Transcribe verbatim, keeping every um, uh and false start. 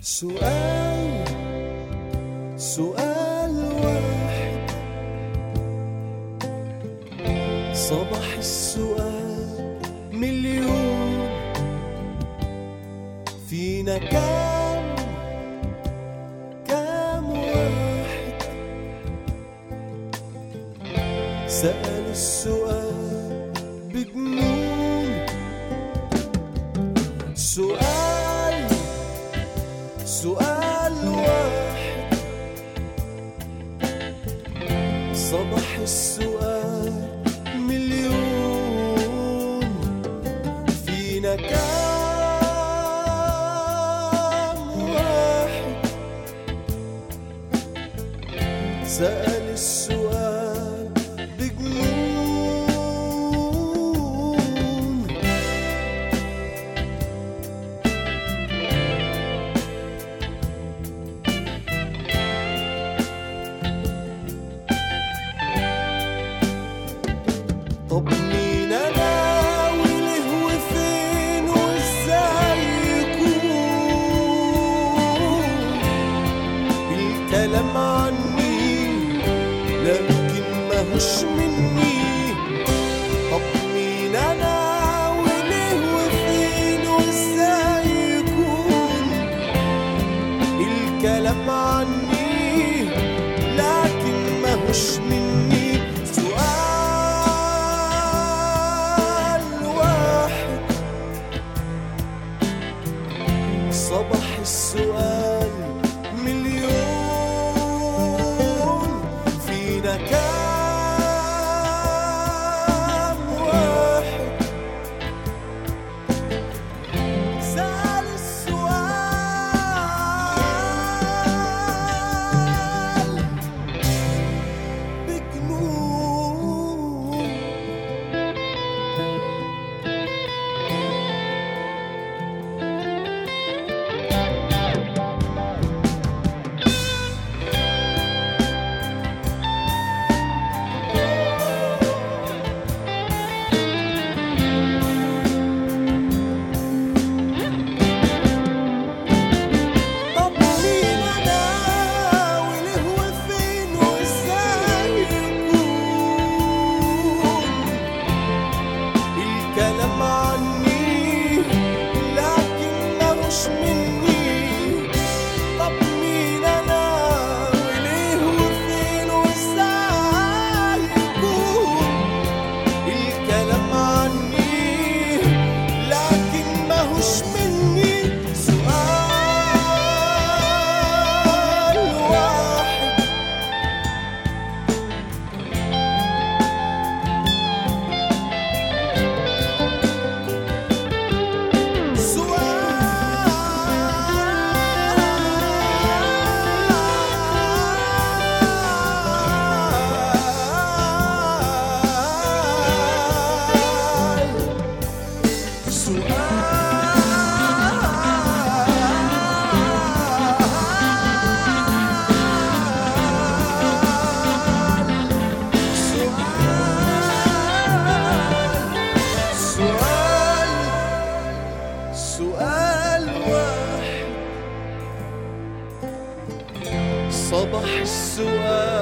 سؤال سؤال واحد صباح السؤال مليون. فينا كام كام واحد سأل السؤال بجنون. سؤال سؤال واحد صباح السؤال مليون. فينا كام واحد سأل السؤال بجنون. طب مين انا وليه وفين وازاي يكون الكلام عني لكن ماهوش مني. طب مين انا وليه وفين وازاي يكون الكلام عني لكن ماهوش مني. صباح السؤال مليون. فينا كام واحد سأل السؤال بجنون. الكلام عني لكن ماهوش مني. طب مين انا وليه وفين وازاي يكون الكلام عني لكن ماهوش مني. سؤال واحد سؤال واحد صباح السؤال